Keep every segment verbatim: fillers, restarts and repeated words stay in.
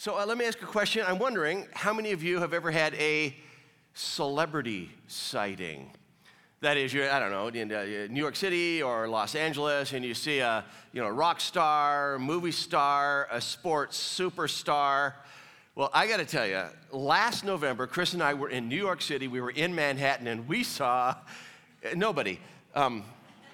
So uh, let me ask a question. I'm wondering how many of you have ever had a celebrity sighting? That is, you're, I don't know, in uh, New York City or Los Angeles, and you see a you know, rock star, movie star, a sports superstar. Well, I got to tell you, last November, Chris and I were in New York City. We were in Manhattan, and we saw nobody. Um,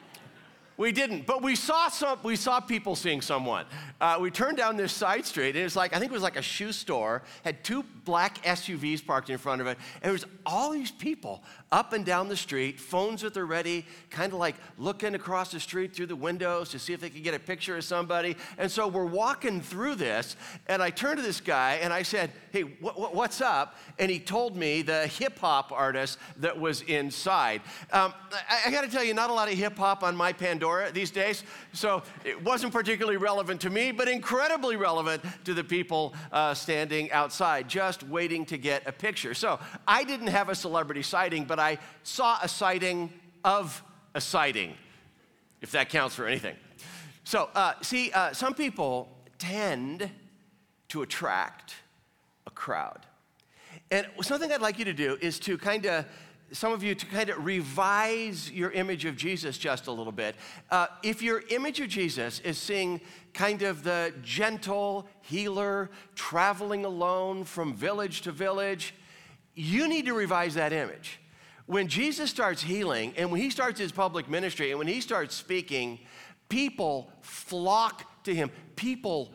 We didn't, but we saw some. We saw people seeing someone. Uh, we turned down this side street, and it was like, I think it was like a shoe store, had two black S U Vs parked in front of it, and there was all these people up and down the street, phones at the ready, kind of like looking across the street through the windows to see if they could get a picture of somebody. And so we're walking through this, and I turned to this guy, and I said, hey, wh- wh- what's up? And he told me the hip-hop artist that was inside. Um, I, I got to tell you, not a lot of hip-hop on my Pandora these days, so it wasn't particularly relevant to me, but incredibly relevant to the people uh, standing outside, just waiting to get a picture. So I didn't have a celebrity sighting, but I saw a sighting of a sighting, if that counts for anything. So uh, see, uh, some people tend to attract a crowd. And something I'd like you to do is to kind of some of you to kind of revise your image of Jesus just a little bit. Uh, if your image of Jesus is seeing kind of the gentle healer traveling alone from village to village, you need to revise that image. When Jesus starts healing and when he starts his public ministry and when he starts speaking, people flock to him. People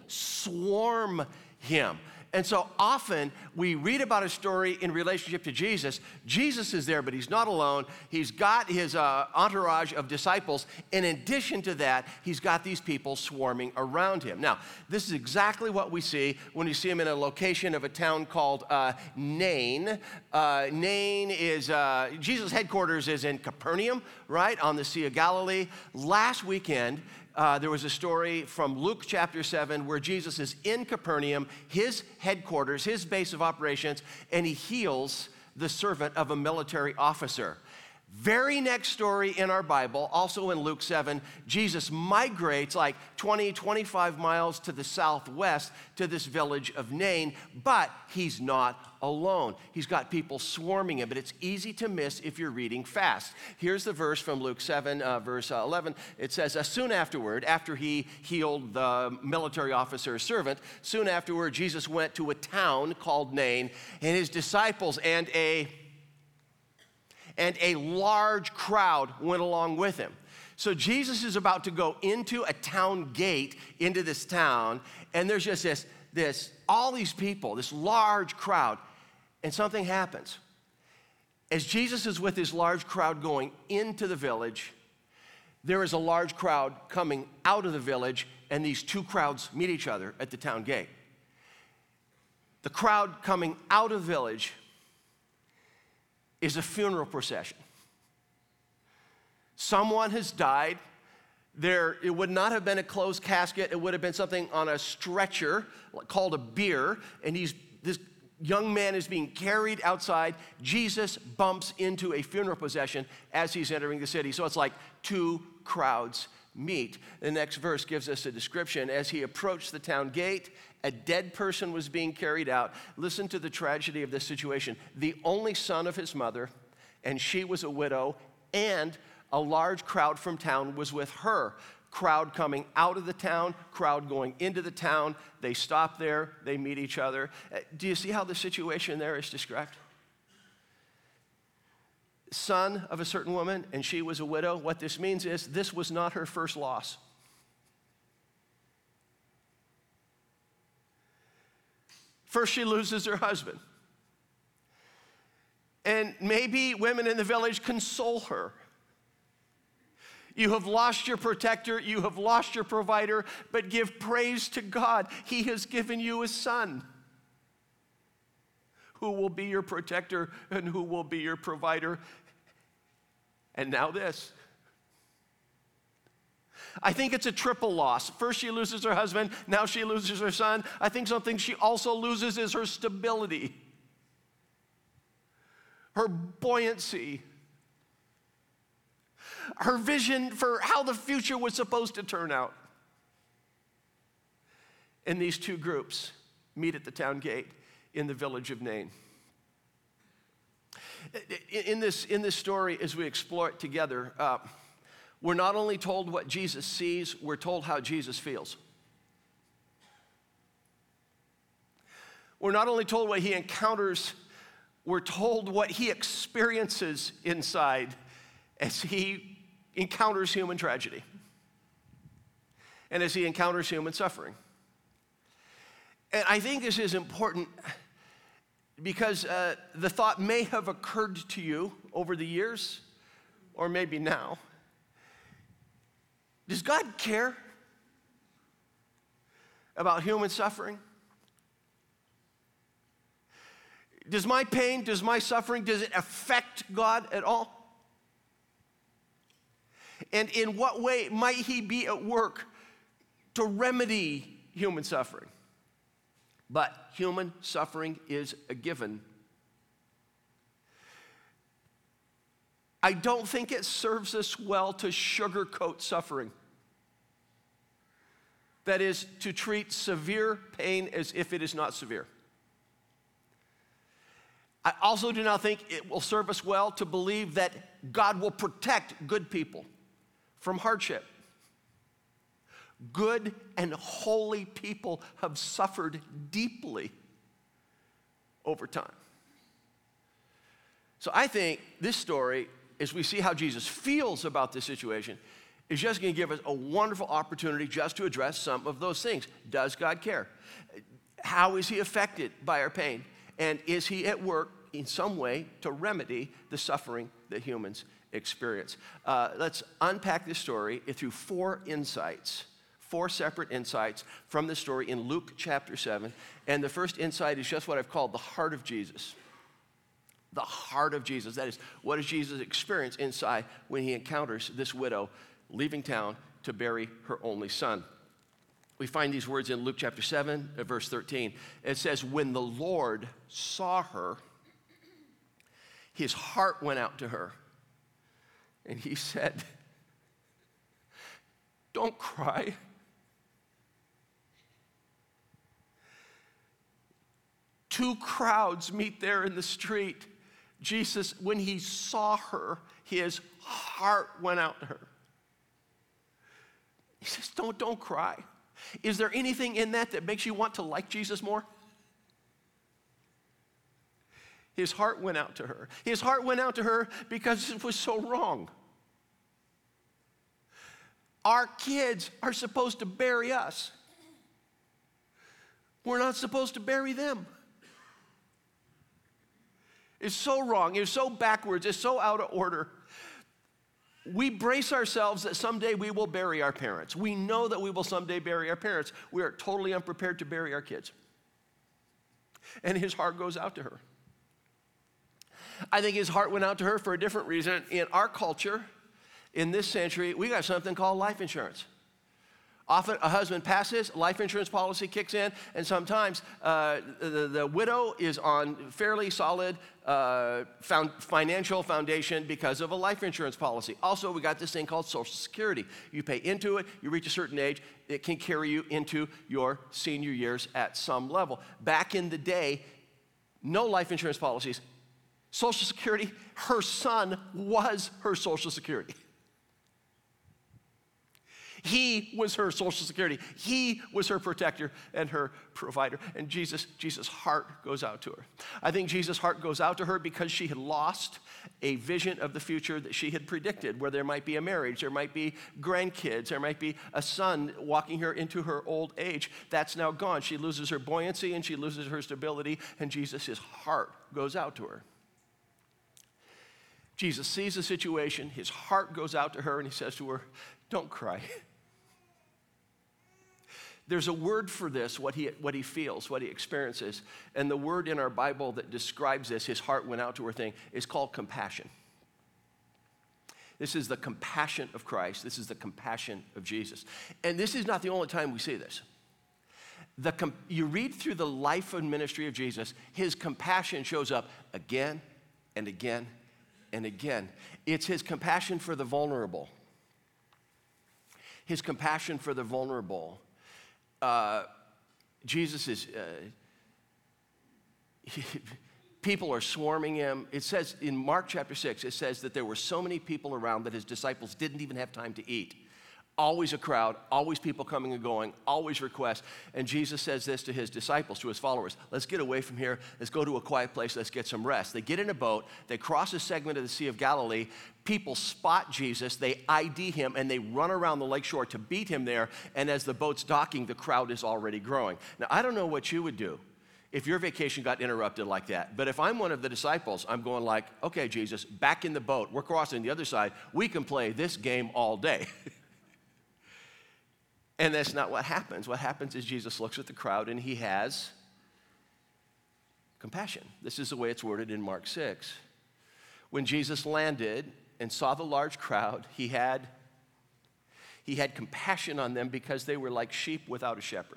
swarm him. And so often we read about a story in relationship to Jesus. Jesus is there, but he's not alone. He's got his uh, entourage of disciples. In addition to that, he's got these people swarming around him. Now, this is exactly what we see when you see him in a location of a town called uh, Nain. Uh, Nain is, uh, Jesus' headquarters is in Capernaum, right, on the Sea of Galilee. Last weekend, Uh, there was a story from Luke chapter seven where Jesus is in Capernaum, his headquarters, his base of operations, and he heals the servant of a military officer. Very next story in our Bible, also in Luke seven, Jesus migrates like twenty, twenty-five miles to the southwest to this village of Nain, but he's not alone. He's got people swarming him, but it's easy to miss if you're reading fast. Here's the verse from Luke seven, uh, verse uh, eleven. It says, uh, soon afterward, after he healed the military officer's servant, soon afterward, Jesus went to a town called Nain, and his disciples and a and a large crowd went along with him. So Jesus is about to go into a town gate into this town, and there's just this, this, all these people, this large crowd, and something happens. As Jesus is with this large crowd going into the village, there is a large crowd coming out of the village, and these two crowds meet each other at the town gate. The crowd coming out of the village is a funeral procession. Someone has died. There, it would not have been a closed casket. It would have been something on a stretcher called a bier, and he's, this young man is being carried outside. Jesus bumps into a funeral procession as he's entering the city. So it's like two crowds meet. The next verse gives us a description. As he approached the town gate, a dead person was being carried out. Listen to the tragedy of this situation. The only son of his mother, and she was a widow, and a large crowd from town was with her. Crowd coming out of the town, crowd going into the town. They stop there, they meet each other. Do you see how the situation there is described? Son of a certain woman, and she was a widow. What this means is this was not her first loss. First, she loses her husband. And maybe women in the village console her. You have lost your protector, you have lost your provider, but give praise to God. He has given you a son who will be your protector and who will be your provider. And now this. I think it's a triple loss. First she loses her husband, now she loses her son. I think something she also loses is her stability, her buoyancy, her vision for how the future was supposed to turn out. And these two groups meet at the town gate in the village of Nain. In this, in this story, as we explore it together, uh, we're not only told what Jesus sees, we're told how Jesus feels. We're not only told what he encounters, we're told what he experiences inside as he encounters human tragedy and as he encounters human suffering. And I think this is important because uh, the thought may have occurred to you over the years, or maybe now. Does God care about human suffering? Does my pain, does my suffering, does it affect God at all? And in what way might he be at work to remedy human suffering? But human suffering is a given. I don't think it serves us well to sugarcoat suffering. That is, to treat severe pain as if it is not severe. I also do not think it will serve us well to believe that God will protect good people from hardship. Good and holy people have suffered deeply over time. So I think this story, as we see how Jesus feels about this situation, is just going to give us a wonderful opportunity just to address some of those things. Does God care? How is he affected by our pain? And is he at work in some way to remedy the suffering that humans experience? Uh, let's unpack this story through four insights, four separate insights from the story in Luke chapter seven. And the first insight is just what I've called the heart of Jesus. The heart of Jesus. That is, what does Jesus experience inside when he encounters this widow leaving town to bury her only son? We find these words in Luke chapter seven, verse thirteen. It says, when the Lord saw her, his heart went out to her, and he said, don't cry. Two crowds meet there in the street. Jesus, when he saw her, his heart went out to her. He says, don't, don't cry. Is there anything in that that makes you want to like Jesus more? His heart went out to her. His heart went out to her because it was so wrong. Our kids are supposed to bury us. We're not supposed to bury them. It's so wrong. It's so backwards. It's so out of order. We brace ourselves that someday we will bury our parents. We know that we will someday bury our parents. We are totally unprepared to bury our kids. And his heart goes out to her. I think his heart went out to her for a different reason. In our culture, in this century, we got something called life insurance. Often a husband passes, life insurance policy kicks in, and sometimes uh, the, the widow is on fairly solid uh, found financial foundation because of a life insurance policy. Also, we got this thing called Social Security. You pay into it, you reach a certain age, it can carry you into your senior years at some level. Back in the day, no life insurance policies. Social Security, her son was her Social Security. He was her Social Security. He was her protector and her provider. And Jesus, Jesus' heart goes out to her. I think Jesus' heart goes out to her because she had lost a vision of the future that she had predicted, where there might be a marriage, there might be grandkids, there might be a son walking her into her old age. That's now gone. She loses her buoyancy and she loses her stability, and Jesus' heart goes out to her. Jesus sees the situation, his heart goes out to her, and he says to her, don't cry. There's a word for this, what he, what he feels, what he experiences. And the word in our Bible that describes this, his heart went out to her thing, is called compassion. This is the compassion of Christ. This is the compassion of Jesus. And this is not the only time we see this. The com- you read through the life and ministry of Jesus, his compassion shows up again and again and again. It's his compassion for the vulnerable. His compassion for the vulnerable. Uh, Jesus is, uh, people are swarming him. It says in Mark chapter six, it says that there were so many people around that his disciples didn't even have time to eat. Always a crowd, always people coming and going, always requests. And Jesus says this to his disciples, to his followers: let's get away from here. Let's go to a quiet place. Let's get some rest. They get in a boat. They cross a segment of the Sea of Galilee. People spot Jesus. They I D him, and they run around the lakeshore to beat him there. And as the boat's docking, the crowd is already growing. Now, I don't know what you would do if your vacation got interrupted like that. But if I'm one of the disciples, I'm going like, okay, Jesus, back in the boat. We're crossing the other side. We can play this game all day. And that's not what happens. What happens is Jesus looks at the crowd and he has compassion. This is the way it's worded in Mark six. When Jesus landed and saw the large crowd, he had, he had compassion on them because they were like sheep without a shepherd.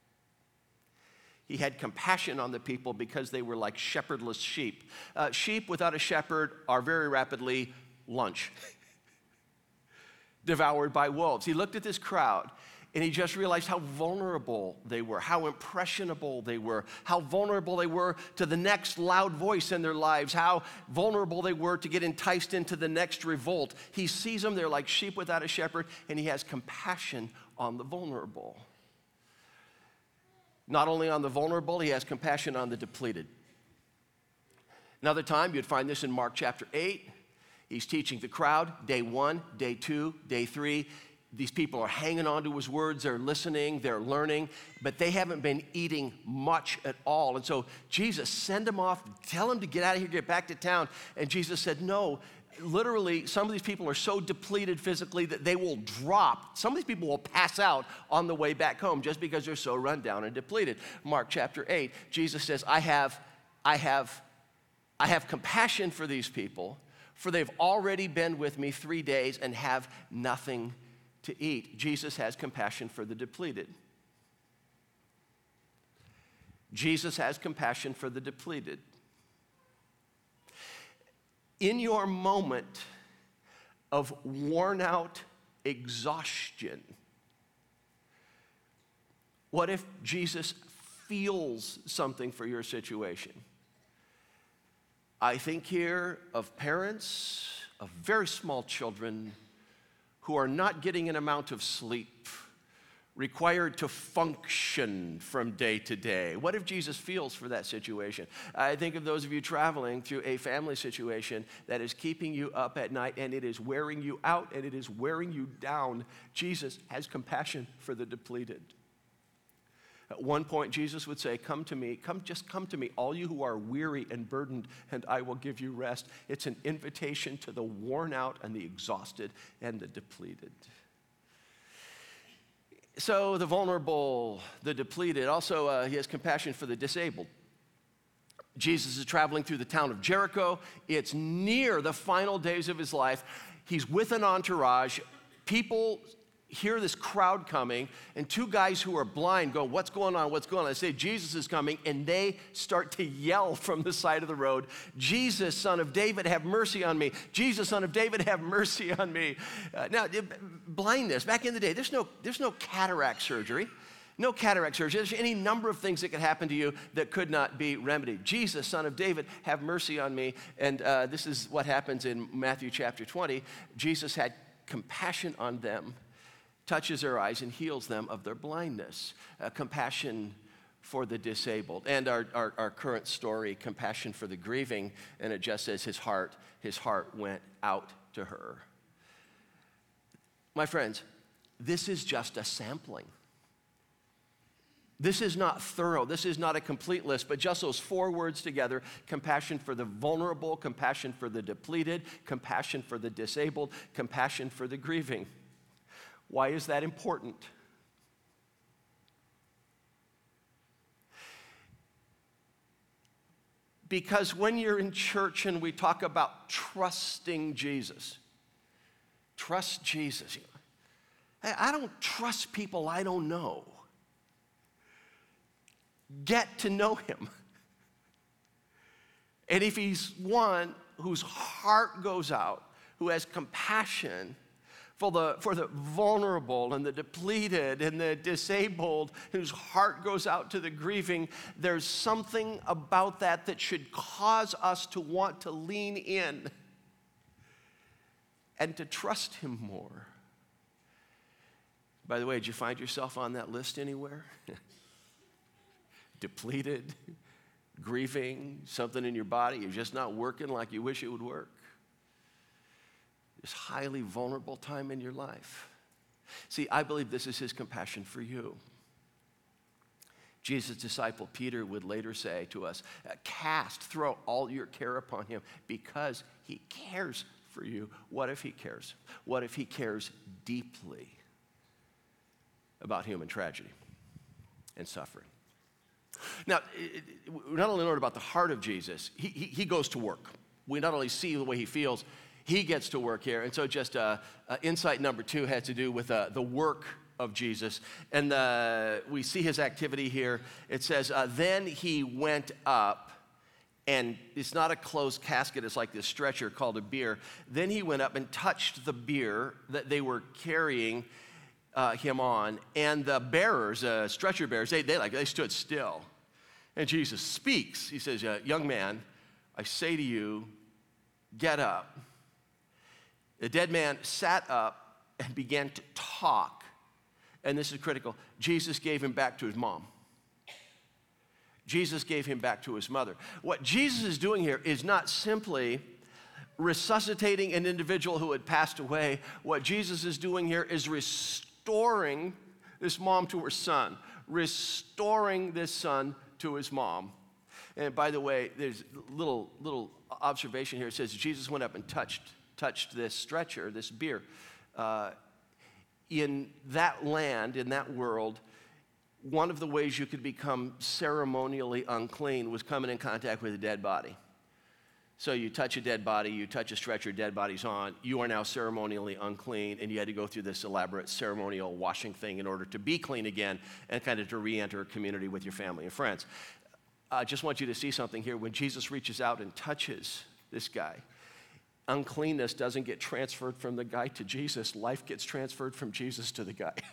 He had compassion on the people because they were like shepherdless sheep. Uh, sheep without a shepherd are very rapidly lunch, devoured by wolves. He looked at this crowd and he just realized how vulnerable they were, how impressionable they were, how vulnerable they were to the next loud voice in their lives, how vulnerable they were to get enticed into the next revolt. He sees them, they're like sheep without a shepherd, and he has compassion on the vulnerable. Not only on the vulnerable, he has compassion on the depleted. Another time, you'd find this in Mark chapter eight. He's teaching the crowd, day one, day two, day three. These people are hanging on to his words, they're listening, they're learning, but they haven't been eating much at all. And so Jesus, send them off, tell them to get out of here, get back to town. And Jesus said, no, literally, some of these people are so depleted physically that they will drop. Some of these people will pass out on the way back home just because they're so run down and depleted. Mark chapter eight, Jesus says, I have, I have, I have compassion for these people, for they've already been with me three days and have nothing to eat. Jesus has compassion for the depleted. Jesus has compassion for the depleted. In your moment of worn out exhaustion, what if Jesus feels something for your situation? I think here of parents of very small children who are not getting an amount of sleep, required to function from day to day. What if Jesus feels for that situation? I think of those of you traveling through a family situation that is keeping you up at night and it is wearing you out and it is wearing you down. Jesus has compassion for the depleted. At one point, Jesus would say, come to me, come, just come to me, all you who are weary and burdened, and I will give you rest. It's an invitation to the worn out and the exhausted and the depleted. So the vulnerable, the depleted, also uh, he has compassion for the disabled. Jesus is traveling through the town of Jericho. It's near the final days of his life. He's with an entourage. People hear this crowd coming, and two guys who are blind go, what's going on, what's going on? They say, Jesus is coming, and they start to yell from the side of the road, Jesus, son of David, have mercy on me. Jesus, son of David, have mercy on me. Uh, now, blindness, back in the day, there's no, there's no cataract surgery. No cataract surgery. There's any number of things that could happen to you that could not be remedied. Jesus, son of David, have mercy on me. And uh, this is what happens in Matthew chapter twenty. Jesus had compassion on them, touches their eyes and heals them of their blindness. Uh, compassion for the disabled. And our, our, our current story, compassion for the grieving, and it just says his heart, his heart went out to her. My friends, this is just a sampling. This is not thorough. This is not a complete list, but just those four words together: compassion for the vulnerable, compassion for the depleted, compassion for the disabled, compassion for the grieving. Why is that important? Because when you're in church and we talk about trusting Jesus, trust Jesus. I don't trust people I don't know. Get to know him. And if he's one whose heart goes out, who has compassion for the, for the vulnerable and the depleted and the disabled whose heart goes out to the grieving. There's something about that that should cause us to want to lean in and to trust him more. By the way, did you find yourself on that list anywhere? Depleted, grieving, something in your body, you're just not working like you wish it would work. This highly vulnerable time in your life. See, I believe this is his compassion for you. Jesus' disciple Peter would later say to us, cast, throw all your care upon him because he cares for you. What if he cares? What if he cares deeply about human tragedy and suffering? Now, we not only learn about the heart of Jesus, he, he, he goes to work. We not only see the way he feels, he gets to work here. And so just uh, uh, insight number two has to do with uh, the work of Jesus. And uh, we see his activity here. It says, uh, then he went up, and it's not a closed casket, it's like this stretcher called a bier. Then he went up and touched the bier that they were carrying uh, him on. And the bearers, uh, stretcher bearers, they, they, like, they stood still. And Jesus speaks. He says, uh, young man, I say to you, get up. The dead man sat up and began to talk. And this is critical. Jesus gave him back to his mom. Jesus gave him back to his mother. What Jesus is doing here is not simply resuscitating an individual who had passed away. What Jesus is doing here is restoring this mom to her son, restoring this son to his mom. And by the way, there's a little, little observation here. It says Jesus went up and touched, touched this stretcher, this bier. Uh, in that land, in that world, one of the ways you could become ceremonially unclean was coming in contact with a dead body. So you touch a dead body, you touch a stretcher, dead body's on, you are now ceremonially unclean, and you had to go through this elaborate ceremonial washing thing in order to be clean again and kind of to re-enter a community with your family and friends. I just want you to see something here. When Jesus reaches out and touches this guy, uncleanness doesn't get transferred from the guy to Jesus. Life gets transferred from Jesus to the guy.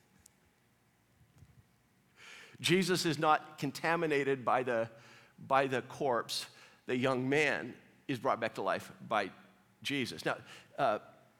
Jesus is not contaminated by the, by the corpse. The young man is brought back to life by Jesus. Now, uh,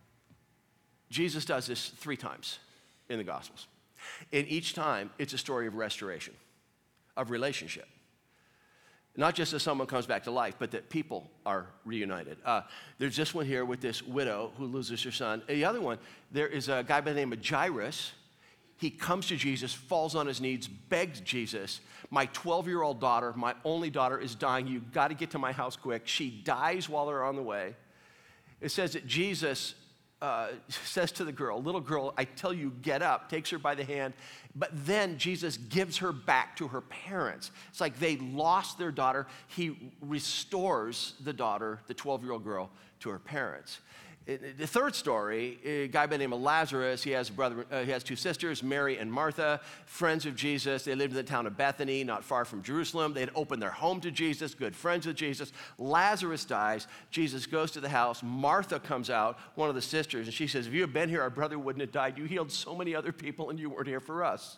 Jesus does this three times in the Gospels. And each time, it's a story of restoration, of relationship. Not just that someone comes back to life, but that people are reunited. Uh, there's this one here with this widow who loses her son. And the other one, there is a guy by the name of Jairus. He comes to Jesus, falls on his knees, begs Jesus, my twelve-year-old daughter, my only daughter, is dying. You've got to get to my house quick. She dies while they're on the way. It says that Jesus uh, says to the girl, little girl, I tell you, get up, takes her by the hand. But then Jesus gives her back to her parents. It's like they lost their daughter. He restores the daughter, the twelve-year-old girl, to her parents. The third story, a guy by the name of Lazarus, he has a brother, uh, he has two sisters, Mary and Martha, friends of Jesus. They lived in the town of Bethany, not far from Jerusalem. They had opened their home to Jesus, good friends with Jesus. Lazarus dies. Jesus goes to the house. Martha comes out, one of the sisters, and she says, if you had been here, our brother wouldn't have died. You healed so many other people, and you weren't here for us.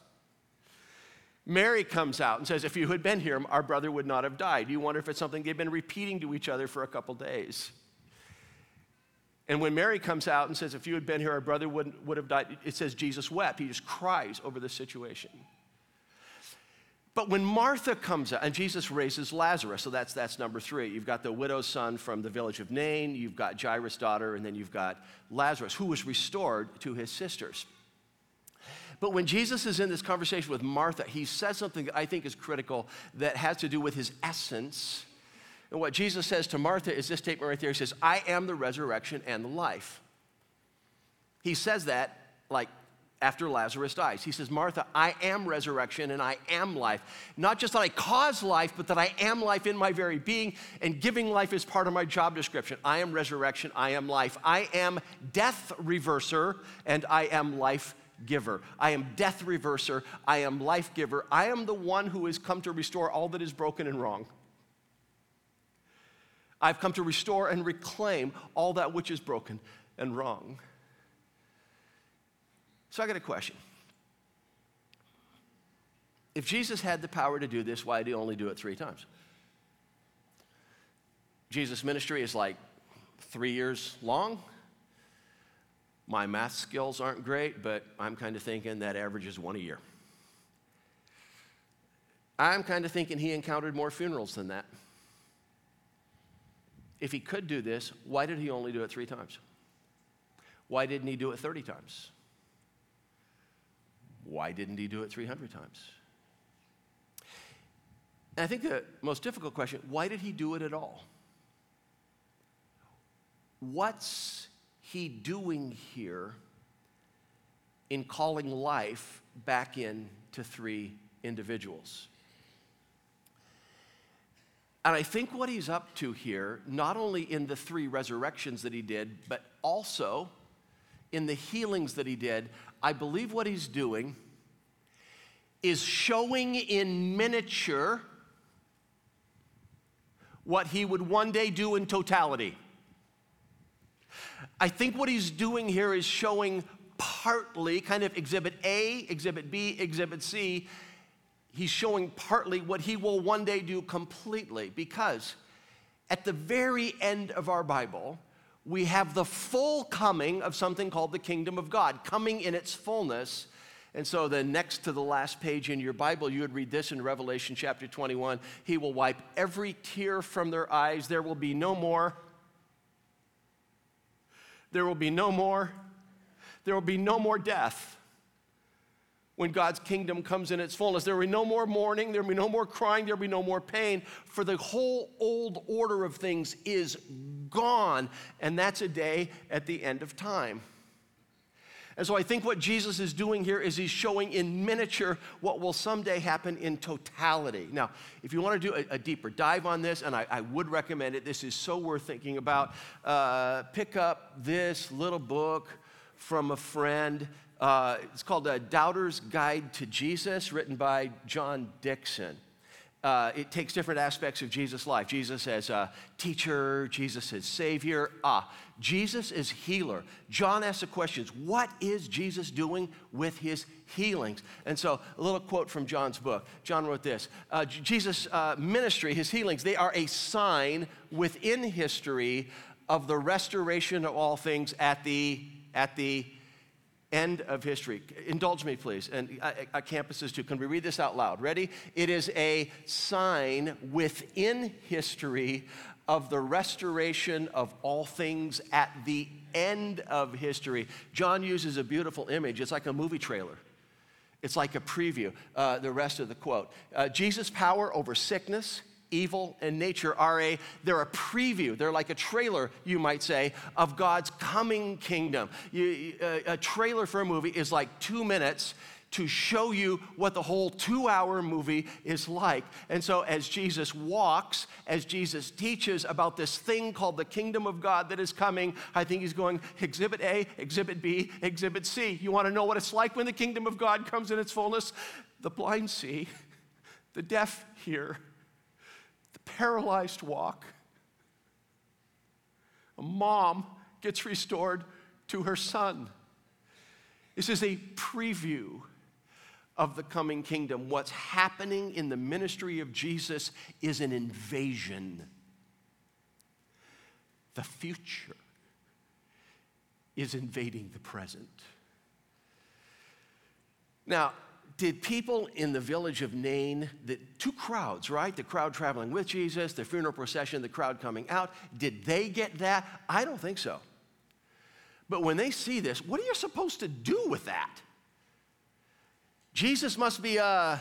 Mary comes out and says, if you had been here, our brother would not have died. You wonder if it's something they've been repeating to each other for a couple days. And when Mary comes out and says, if you had been here, our brother wouldn't, would have died, it says Jesus wept. He just cries over the situation. But when Martha comes out, and Jesus raises Lazarus, so that's, that's number three. You've got the widow's son from the village of Nain, you've got Jairus' daughter, and then you've got Lazarus, who was restored to his sisters. But when Jesus is in this conversation with Martha, he says something that I think is critical that has to do with his essence. And what Jesus says to Martha is this statement right there. He says, I am the resurrection and the life. He says that like after Lazarus dies. He says, Martha, I am resurrection and I am life. Not just that I cause life, but that I am life in my very being, and giving life is part of my job description. I am resurrection, I am life. I am death reverser and I am life giver. I am death reverser, I am life giver. I am the one who has come to restore all that is broken and wrong. I've come to restore and reclaim all that which is broken and wrong. So I got a question. If Jesus had the power to do this, why did he only do it three times? Jesus' ministry is like three years long. My math skills aren't great, but I'm kind of thinking that averages one a year. I'm kind of thinking he encountered more funerals than that. If he could do this, why did he only do it three times? Why didn't he do it thirty times? Why didn't he do it three hundred times? And I think the most difficult question, why did he do it at all? What's he doing here in calling life back in to three individuals? And I think what he's up to here, not only in the three resurrections that he did, but also in the healings that he did, I believe what he's doing is showing in miniature what he would one day do in totality. I think what he's doing here is showing partly, kind of exhibit A, exhibit B, exhibit C. He's showing partly what he will one day do completely, because at the very end of our Bible, we have the full coming of something called the kingdom of God, coming in its fullness. And so the next to the last page in your Bible, you would read this in Revelation chapter twenty-one. He will wipe every tear from their eyes. There will be no more. There will be no more. There will be no more death. When God's kingdom comes in its fullness, there will be no more mourning, there will be no more crying, there will be no more pain, for the whole old order of things is gone, and that's a day at the end of time. And so I think what Jesus is doing here is he's showing in miniature what will someday happen in totality. Now, if you want to do a, a deeper dive on this, and I, I would recommend it, this is so worth thinking about, uh, pick up this little book from a friend. Uh, it's called A Doubter's Guide to Jesus, written by John Dixon. Uh, it takes different aspects of Jesus' life. Jesus as a teacher, Jesus as Savior. Ah, Jesus as healer. John asks the questions, what is Jesus doing with his healings? And so a little quote from John's book. John wrote this, uh, Jesus' uh, ministry, his healings, they are a sign within history of the restoration of all things at the, at the end of history. Indulge me, please, and uh, campuses too. Can we read this out loud? Ready? It is a sign within history of the restoration of all things at the end of history. John uses a beautiful image. It's like a movie trailer. It's like a preview. Uh, the rest of the quote. Uh, Jesus' power over sickness, evil, and nature are a, they're a preview. They're like a trailer, you might say, of God's coming kingdom. You, a, a trailer for a movie is like two minutes to show you what the whole two-hour movie is like. And so as Jesus walks, as Jesus teaches about this thing called the kingdom of God that is coming, I think he's going exhibit A, exhibit B, exhibit C. You want to know what it's like when the kingdom of God comes in its fullness? The blind see, the deaf hear, paralyzed walk. A mom gets restored to her son. This is a preview of the coming kingdom. What's happening in the ministry of Jesus is an invasion. The future is invading the present. Now, did people in the village of Nain, the two crowds, right? The crowd traveling with Jesus, the funeral procession, the crowd coming out, did they get that? I don't think so. But when they see this, what are you supposed to do with that? Jesus must be a,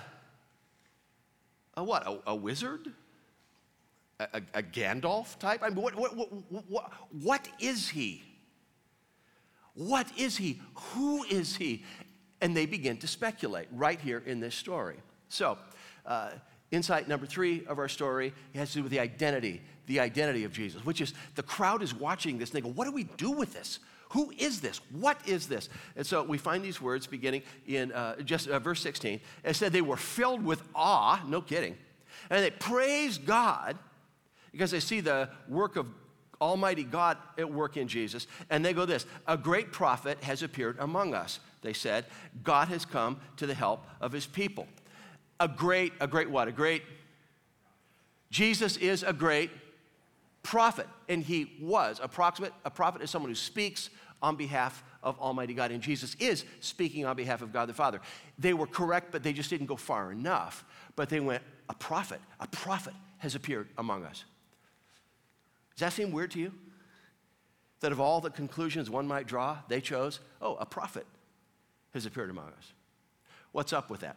a what, a, a wizard? A, a, a Gandalf type? I mean, what, what, what, what, what is he? What is he? Who is he? And they begin to speculate right here in this story. So, uh, insight number three of our story has to do with the identity, the identity of Jesus, which is the crowd is watching this and they go, what do we do with this? Who is this? What is this? And so we find these words beginning in uh, just uh, verse sixteen. It said they were filled with awe, no kidding, and they praised God because they see the work of Almighty God at work in Jesus. And they go this, a great prophet has appeared among us. they said, God has come to the help of his people. A great, a great what? A great, Jesus is a great prophet, and he was. A prophet, a prophet is someone who speaks on behalf of Almighty God, and Jesus is speaking on behalf of God the Father. They were correct, but they just didn't go far enough. But they went, a prophet, a prophet has appeared among us. Does that seem weird to you? That of all the conclusions one might draw, they chose, oh, a prophet has appeared among us. What's up with that?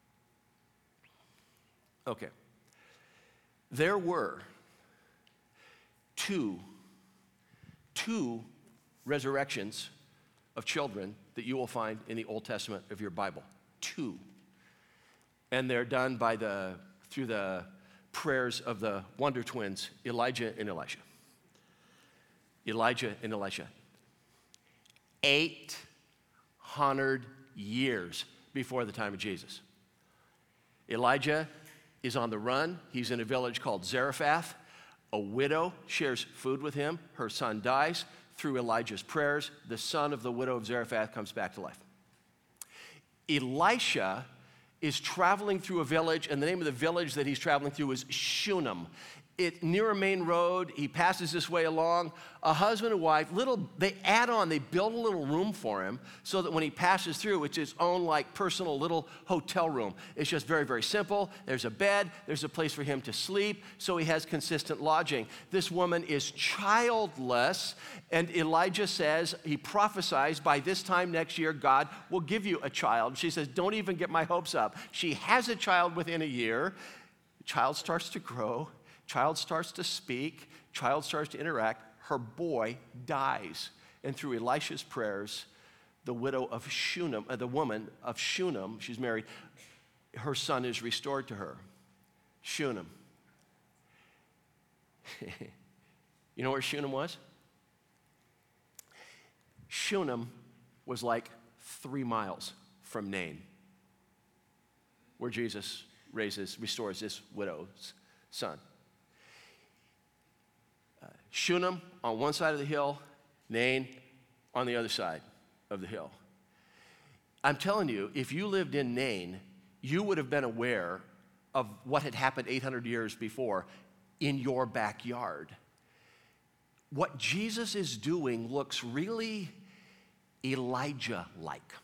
Okay. There were two, two resurrections of children that you will find in the Old Testament of your Bible. Two. And they're done by the, through the prayers of the wonder twins, Elijah and Elisha. Elijah and Elisha. eight hundred years before the time of Jesus. Elijah is on the run. He's in a village called Zarephath. A widow shares food with him. Her son dies. Through Elijah's prayers, the son of the widow of Zarephath comes back to life. Elisha is traveling through a village, and the name of the village that he's traveling through is Shunem. It, near a main road, he passes this way along. A husband and wife, little, they add on, they build a little room for him so that when he passes through, it's his own like personal little hotel room. It's just very, very simple. There's a bed, there's a place for him to sleep, so he has consistent lodging. This woman is childless, and Elijah says, he prophesies, by this time next year, God will give you a child. She says, don't even get my hopes up. She has a child within a year. The child starts to grow. Child starts to speak, child starts to interact, her boy dies. And through Elisha's prayers, the widow of Shunem, uh, the woman of Shunem, she's married, her son is restored to her. Shunem. You know where Shunem was? Shunem was like three miles from Nain, where Jesus raises, restores this widow's son. Shunem on one side of the hill, Nain on the other side of the hill. I'm telling you, if you lived in Nain, you would have been aware of what had happened eight hundred years before in your backyard. What Jesus is doing looks really Elijah-like.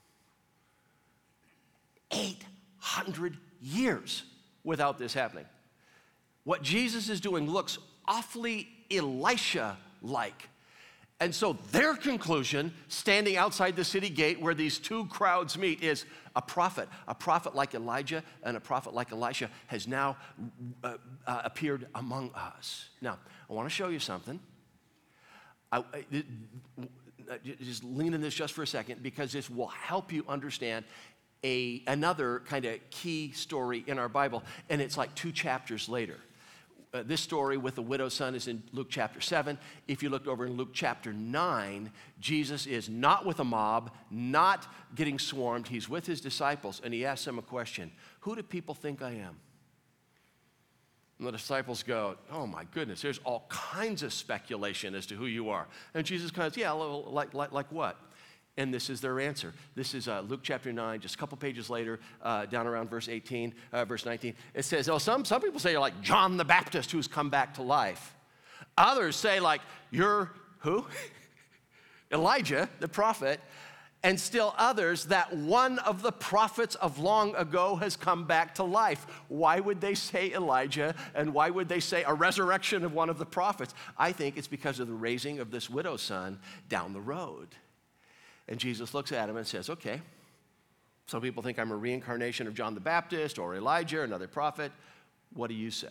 eight hundred years without this happening. What Jesus is doing looks awfully Elisha-like. And so their conclusion, standing outside the city gate where these two crowds meet, is a prophet. A prophet like Elijah and a prophet like Elisha has now uh, uh, appeared among us. Now, I want to show you something. I, I, just lean in this just for a second, because this will help you understand a, another kind of key story in our Bible, and it's like two chapters later. Uh, this story with the widow's son is in Luke chapter seven. If you looked over in Luke chapter nine, Jesus is not with a mob, not getting swarmed. He's with his disciples, and he asks them a question. Who do people think I am? And the disciples go, oh my goodness, there's all kinds of speculation as to who you are. And Jesus kind of, yeah, like, like, like what? And this is their answer. This is uh, Luke chapter nine, just a couple pages later, uh, down around verse eighteen, uh, verse nineteen. It says, oh, some, some people say you're like John the Baptist who's come back to life. Others say like, you're who? Elijah, the prophet. And still others, that one of the prophets of long ago has come back to life. Why would they say Elijah, and why would they say a resurrection of one of the prophets? I think it's because of the raising of this widow's son down the road. And Jesus looks at him and says, okay, some people think I'm a reincarnation of John the Baptist or Elijah or another prophet. What do you say?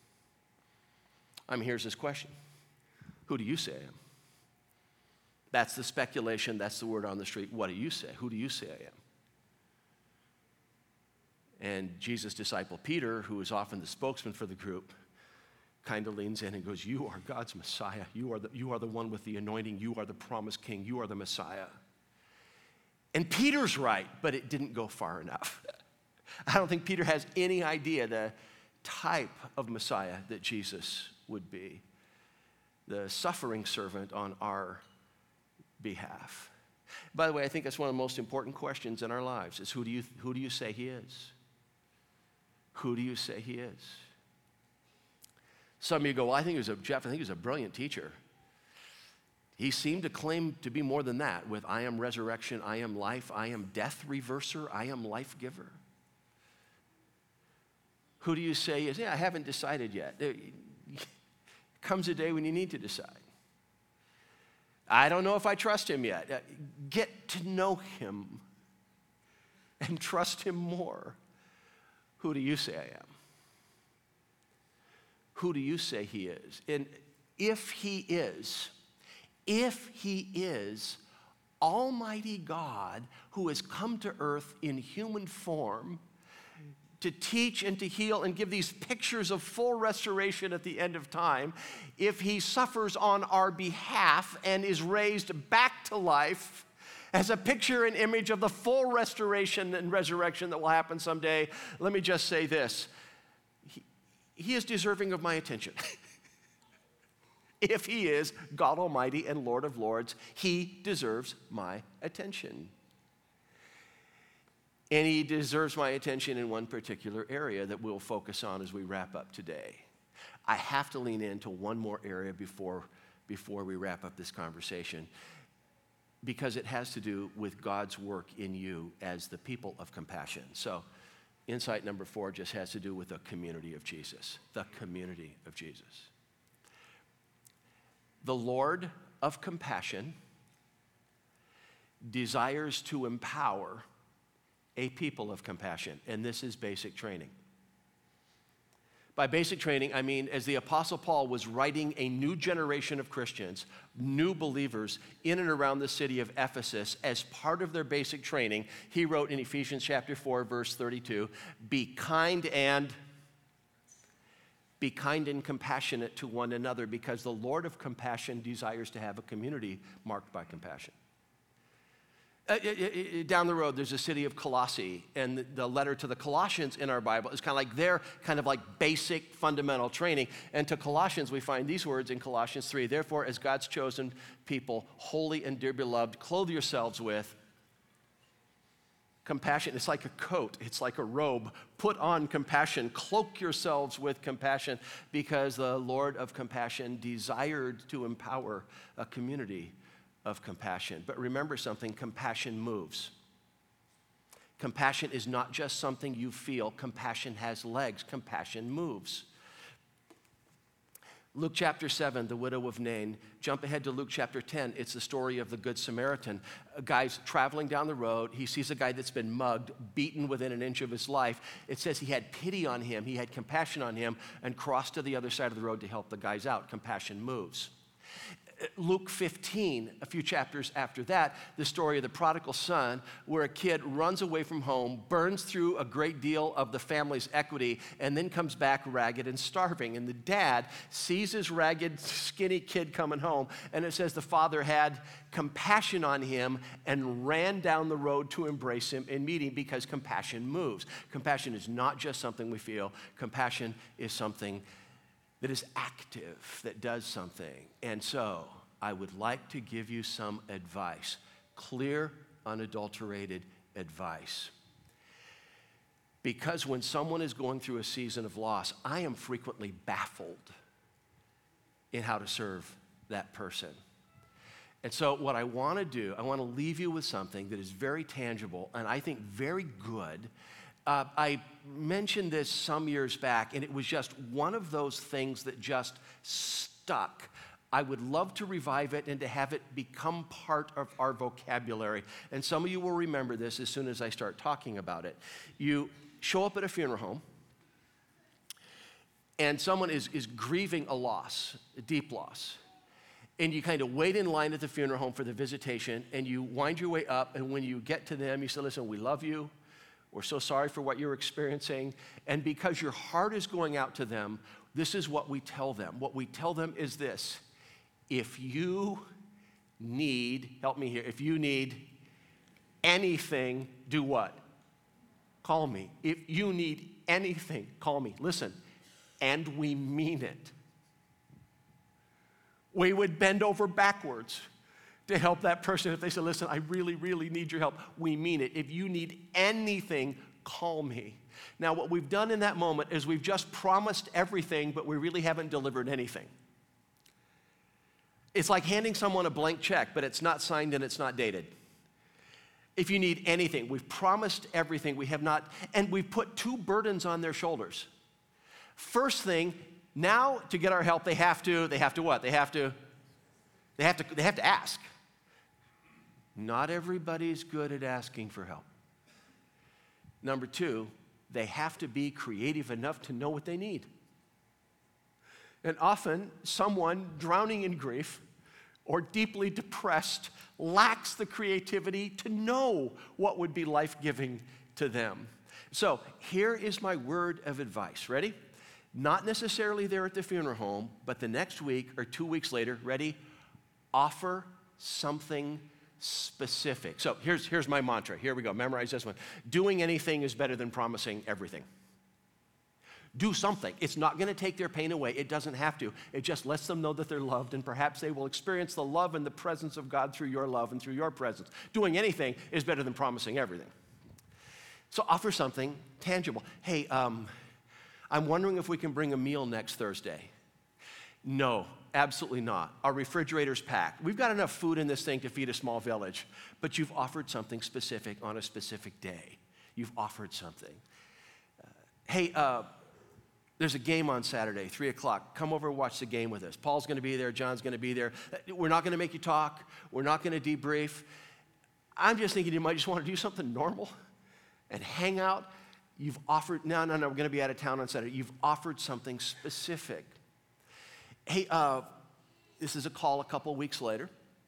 I mean, here's his question. Who do you say I am? That's the speculation. That's the word on the street. What do you say? Who do you say I am? And Jesus' disciple Peter, who is often the spokesman for the group, kind of leans in and goes, you are God's Messiah. You are the, you are the one with the anointing. You are the promised king. You are the Messiah. And Peter's right, but it didn't go far enough. I don't think Peter has any idea the type of Messiah that Jesus would be, the suffering servant on our behalf. By the way, I think that's one of the most important questions in our lives is who do you, who do you say he is? Who do you say he is? Some of you go, well, I think he was a, Jeff, I think he was a brilliant teacher. He seemed to claim to be more than that with I am resurrection, I am life, I am death reverser, I am life giver. Who do you say is, yeah, I haven't decided yet. There comes a day when you need to decide. I don't know if I trust him yet. Get to know him and trust him more. Who do you say I am? Who do you say he is? And if he is, if he is Almighty God who has come to earth in human form to teach and to heal and give these pictures of full restoration at the end of time, if he suffers on our behalf and is raised back to life as a picture and image of the full restoration and resurrection that will happen someday, let me just say this. He, he is deserving of my attention. If he is God Almighty and Lord of Lords, he deserves my attention. And he deserves my attention in one particular area that we'll focus on as we wrap up today. I have to lean into one more area before, before we wrap up this conversation, because it has to do with God's work in you as the people of compassion. So insight number four just has to do with the community of Jesus, the community of Jesus. The Lord of compassion desires to empower a people of compassion, and this is basic training. By basic training, I mean as the Apostle Paul was writing a new generation of Christians, new believers in and around the city of Ephesus, as part of their basic training, he wrote in Ephesians chapter four, verse thirty-two, be kind and be kind and compassionate to one another, because the Lord of compassion desires to have a community marked by compassion. Uh, down the road, there's a city of Colossae, and the, the letter to the Colossians in our Bible is kind of like their kind of like basic fundamental training. And to Colossians, we find these words in Colossians three, therefore, as God's chosen people, holy and dear beloved, clothe yourselves with compassion. It's like a coat. It's like a robe. Put on compassion. Cloak yourselves with compassion, because the Lord of compassion desired to empower a community of compassion. But remember something, compassion moves. Compassion is not just something you feel. Compassion has legs. Compassion moves. Luke chapter seven, the widow of Nain. Jump ahead to Luke chapter ten. It's the story of the Good Samaritan. A guy's traveling down the road. He sees a guy that's been mugged, beaten within an inch of his life. It says he had pity on him. He had compassion on him and crossed to the other side of the road to help the guys out. Compassion moves. Luke fifteen, a few chapters after that, the story of the prodigal son, where a kid runs away from home, burns through a great deal of the family's equity, and then comes back ragged and starving. And the dad sees his ragged, skinny kid coming home, and it says the father had compassion on him and ran down the road to embrace him and meet him, because compassion moves. Compassion is not just something we feel. Compassion is something that is active, that does something. And so I would like to give you some advice, clear, unadulterated advice. Because when someone is going through a season of loss, I am frequently baffled in how to serve that person. And so what I want to do, I want to leave you with something that is very tangible and I think very good. Uh, I mentioned this some years back, and it was just one of those things that just stuck. I would love to revive it and to have it become part of our vocabulary. And some of you will remember this as soon as I start talking about it. You show up at a funeral home, and someone is, is grieving a loss, a deep loss. And you kind of wait in line at the funeral home for the visitation, and you wind your way up, and when you get to them, you say, listen, we love you. We're so sorry for what you're experiencing. And because your heart is going out to them, this is what we tell them. What we tell them is this: if you need, help me here, if you need anything, do what? Call me. If you need anything, call me. Listen, and we mean it. We would bend over backwards to help that person. If they say, listen, I really, really need your help, we mean it. If you need anything, call me. Now, what we've done in that moment is we've just promised everything, but we really haven't delivered anything. It's like handing someone a blank check, but it's not signed and it's not dated. If you need anything, we've promised everything, we have not, and we've put two burdens on their shoulders. First thing, now to get our help, they have to, they have to what? They have to, they have to, they have to ask. Not everybody's good at asking for help. Number two, they have to be creative enough to know what they need. And often, someone drowning in grief or deeply depressed lacks the creativity to know what would be life-giving to them. So here is my word of advice. Ready? Not necessarily there at the funeral home, but the next week or two weeks later, ready? Offer something specific. So here's, here's my mantra. Here we go. Memorize this one. Doing anything is better than promising everything. Do something. It's not going to take their pain away. It doesn't have to. It just lets them know that they're loved, and perhaps they will experience the love and the presence of God through your love and through your presence. Doing anything is better than promising everything. So offer something tangible. Hey, um, I'm wondering if we can bring a meal next Thursday. No, absolutely not. Our refrigerator's packed. We've got enough food in this thing to feed a small village, but you've offered something specific on a specific day. You've offered something. Uh, hey, uh, there's a game on Saturday, three o'clock. Come over and watch the game with us. Paul's going to be there. John's going to be there. We're not going to make you talk. We're not going to debrief. I'm just thinking you might just want to do something normal and hang out. You've offered, no, no, no, we're going to be out of town on Saturday. You've offered something specific. Hey, uh, this is a call a couple weeks later.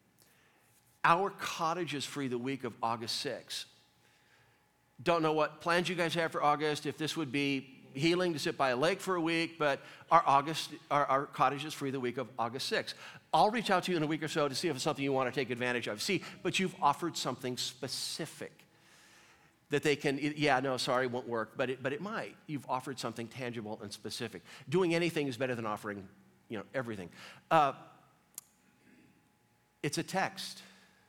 Our cottage is free the week of August sixth. Don't know what plans you guys have for August, if this would be healing to sit by a lake for a week, but our August, our, our cottage is free the week of August sixth. I'll reach out to you in a week or so to see if it's something you want to take advantage of. See, but you've offered something specific that they can, yeah, no, sorry, won't work, but it, but it might. You've offered something tangible and specific. Doing anything is better than offering, you know, everything. Uh, it's a text.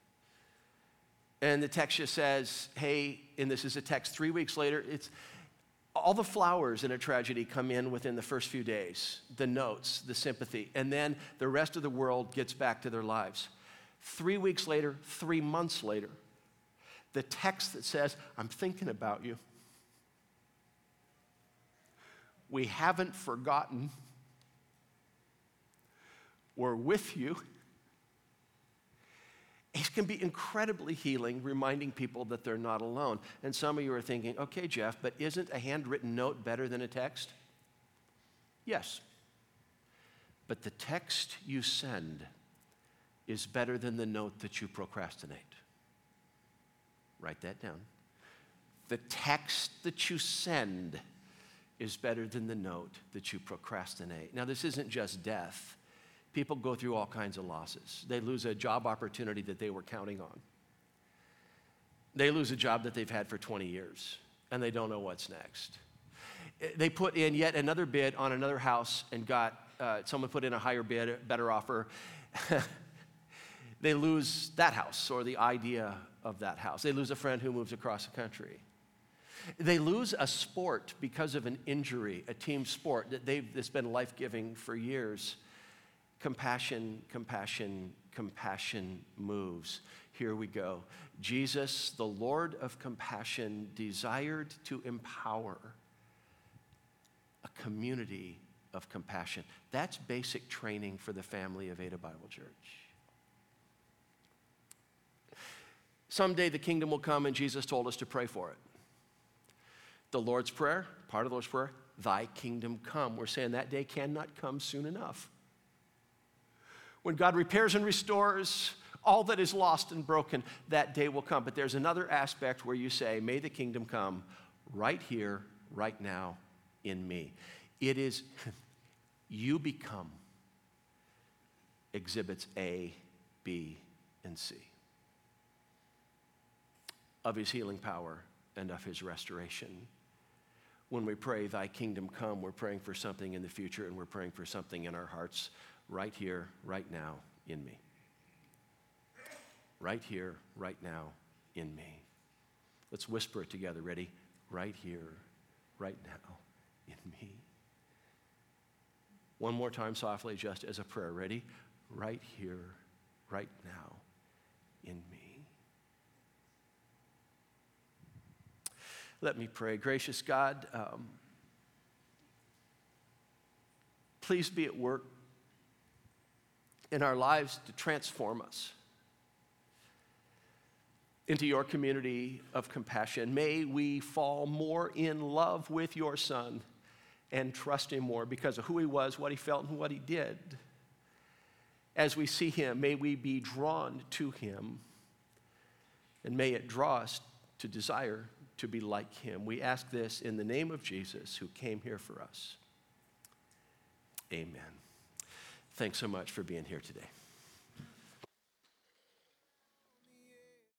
And the text just says, hey, and this is a text three weeks later, it's, all the flowers in a tragedy come in within the first few days, the notes, the sympathy, and then the rest of the world gets back to their lives. Three weeks later, three months later, the text that says, I'm thinking about you. We haven't forgotten. We're with you. It can be incredibly healing, reminding people that they're not alone. And some of you are thinking, okay, Jeff, but isn't a handwritten note better than a text? Yes. But the text you send is better than the note that you procrastinate. Write that down. The text that you send is better than the note that you procrastinate. Now, this isn't just death. People go through all kinds of losses. They lose a job opportunity that they were counting on. They lose a job that they've had for twenty years, and they don't know what's next. They put in yet another bid on another house and got, uh, someone put in a higher bid, a better offer. They lose that house or the idea of that house. They lose a friend who moves across the country. They lose a sport because of an injury, a team sport that they've, that's been life-giving for years. Compassion, compassion, compassion moves. Here we go. Jesus, the Lord of compassion, desired to empower a community of compassion. That's basic training for the family of Ada Bible Church. Someday the kingdom will come, and Jesus told us to pray for it. The Lord's Prayer, part of the Lord's Prayer, thy kingdom come. We're saying that day cannot come soon enough. When God repairs and restores all that is lost and broken, that day will come. But there's another aspect where you say, may the kingdom come right here, right now, in me. It is, you become exhibits A, B, and C of his healing power and of his restoration. When we pray, thy kingdom come, we're praying for something in the future, and we're praying for something in our hearts right here, right now, in me. right here, right now, in me. Let's whisper it together. Ready? Right here, right now, in me. One more time softly, just as a prayer. Ready? Right here, right now, in me. Let me pray. Gracious God, um, please be at work in our lives to transform us into your community of compassion. May we fall more in love with your Son and trust him more because of who he was, what he felt, and what he did. As we see him, may we be drawn to him, and may it draw us to desire to be like him. We ask this in the name of Jesus, who came here for us. Amen. Thanks so much for being here today.